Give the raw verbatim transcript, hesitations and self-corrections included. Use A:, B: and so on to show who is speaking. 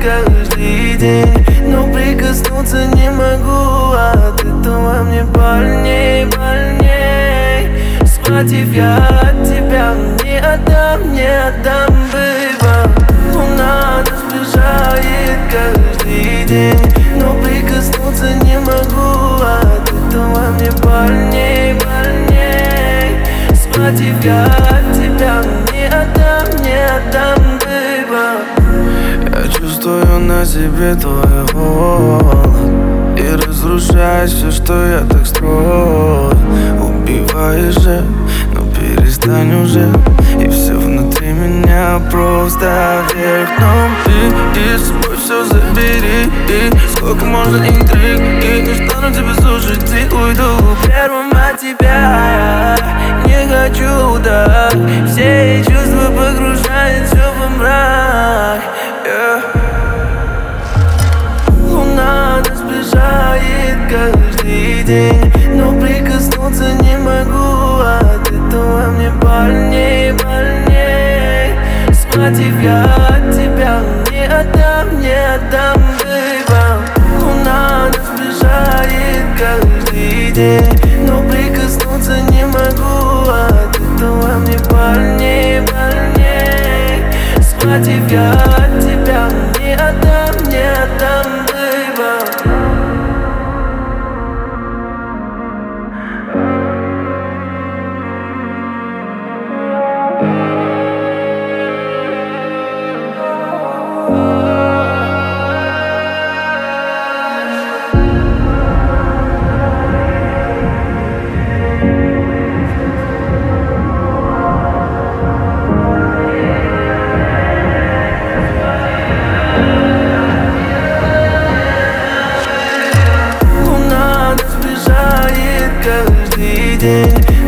A: каждый день, но прикоснуться не могу. От этого мне больней, больней. Схватив я от тебя, не отдам, не отдам, бэйба. Луна нас сближает каждый день, но прикоснуться не могу. От этого мне больней, больней. Схватив я от тебя, не отдам, не отдам, бэйба.
B: Я чувствую на себе твой холод и разрушаешь все, что я так строил. Убиваешь же, но перестань уже. И все внутри меня просто вверх дном. Ты и с собой все забери. И сколько можно интриг, и не стану тебя слушать, и уйду
A: первым от тебя. Не хочу, да. Все чувства погружают все во мрак, yeah. Луна нас сближает каждый день, но прикоснуться не могу. От этого мне больней, больней. Схватив я от тебя, не отдам, не отдам, бэйба. Луна нас сближает каждый день, но прикоснуться не могу. От этого мне больней, больней. Схватив я от тебя, не отдам, не отдам, бэйба. Каждый день,